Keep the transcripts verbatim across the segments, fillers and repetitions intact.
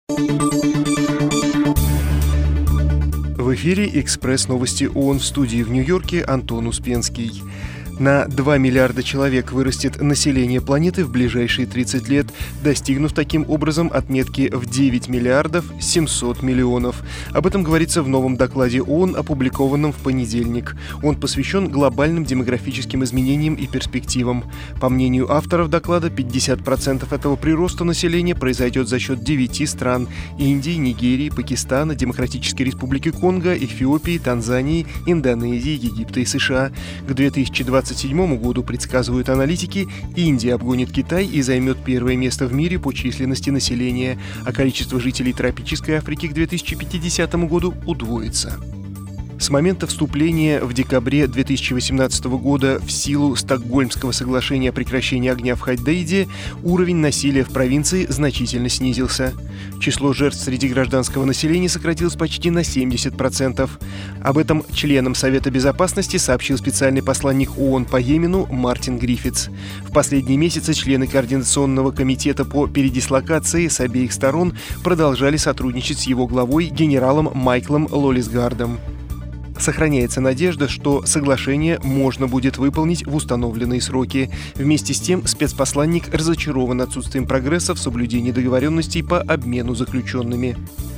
В эфире «Экспресс-новости ООН», в студии в Нью-Йорке Антон Успенский. На два миллиарда человек вырастет население планеты в ближайшие тридцать лет, достигнув таким образом отметки в девять миллиардов семьсот миллионов. Об этом говорится в новом докладе ООН, опубликованном в понедельник. Он посвящен глобальным демографическим изменениям и перспективам. По мнению авторов доклада, пятьдесят процентов этого прироста населения произойдет за счет девяти стран – Индии, Нигерии, Пакистана, Демократической Республики Конго, Эфиопии, Танзании, Индонезии, Египта и США. К две тысячи двадцать седьмому году, предсказывают аналитики, Индия обгонит Китай и займет первое место в мире по численности населения, а количество жителей тропической Африки к две тысячи пятидесятому году удвоится. С момента вступления в декабре две тысячи восемнадцатого года в силу Стокгольмского соглашения о прекращении огня в Хойдейде уровень насилия в провинции значительно снизился. Число жертв среди гражданского населения сократилось почти на семьдесят процентов. Об этом членам Совета Безопасности сообщил специальный посланник ООН по Йемену Мартин Гриффитс. В последние месяцы члены Координационного комитета по передислокации с обеих сторон продолжали сотрудничать с его главой генералом Майклом Лолисгардом. Сохраняется надежда, что соглашение можно будет выполнить в установленные сроки. Вместе с тем, спецпосланник разочарован отсутствием прогресса в соблюдении договоренностей по обмену заключенными.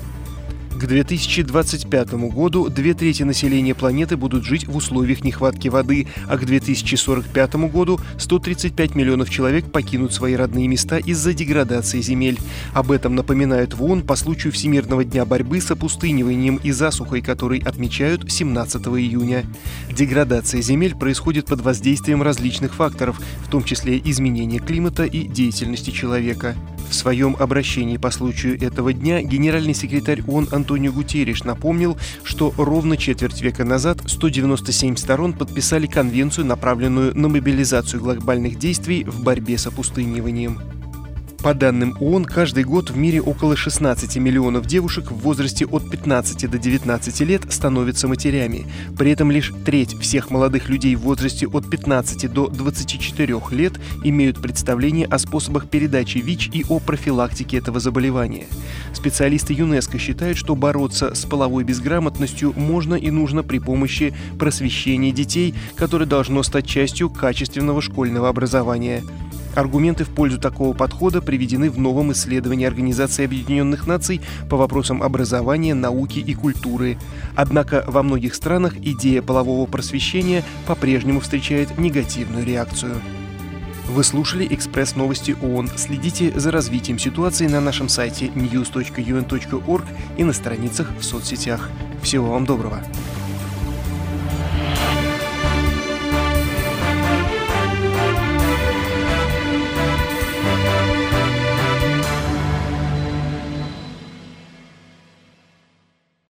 К две тысячи двадцать пятому году две трети населения планеты будут жить в условиях нехватки воды, а к две тысячи сорок пятому году сто тридцать пять миллионов человек покинут свои родные места из-за деградации земель. Об этом напоминают в ООН по случаю Всемирного дня борьбы с опустыниванием и засухой, который отмечают семнадцатого июня. Деградация земель происходит под воздействием различных факторов, в том числе изменения климата и деятельности человека. В своем обращении по случаю этого дня генеральный секретарь ООН Антонио Гутерриш напомнил, что ровно четверть века назад сто девяносто семь сторон подписали конвенцию, направленную на мобилизацию глобальных действий в борьбе с опустыниванием. По данным ООН, каждый год в мире около шестнадцати миллионов девушек в возрасте от пятнадцати до девятнадцати лет становятся матерями. При этом лишь треть всех молодых людей в возрасте от пятнадцати до двадцати четырёх лет имеют представление о способах передачи ВИЧ и о профилактике этого заболевания. Специалисты ЮНЕСКО считают, что бороться с половой безграмотностью можно и нужно при помощи просвещения детей, которое должно стать частью качественного школьного образования. Аргументы в пользу такого подхода приведены в новом исследовании Организации Объединенных Наций по вопросам образования, науки и культуры. Однако во многих странах идея полового просвещения по-прежнему встречает негативную реакцию. Вы слушали «Экспресс-новости ООН». Следите за развитием ситуации на нашем сайте ньюс точка ю эн точка орг и на страницах в соцсетях. Всего вам доброго!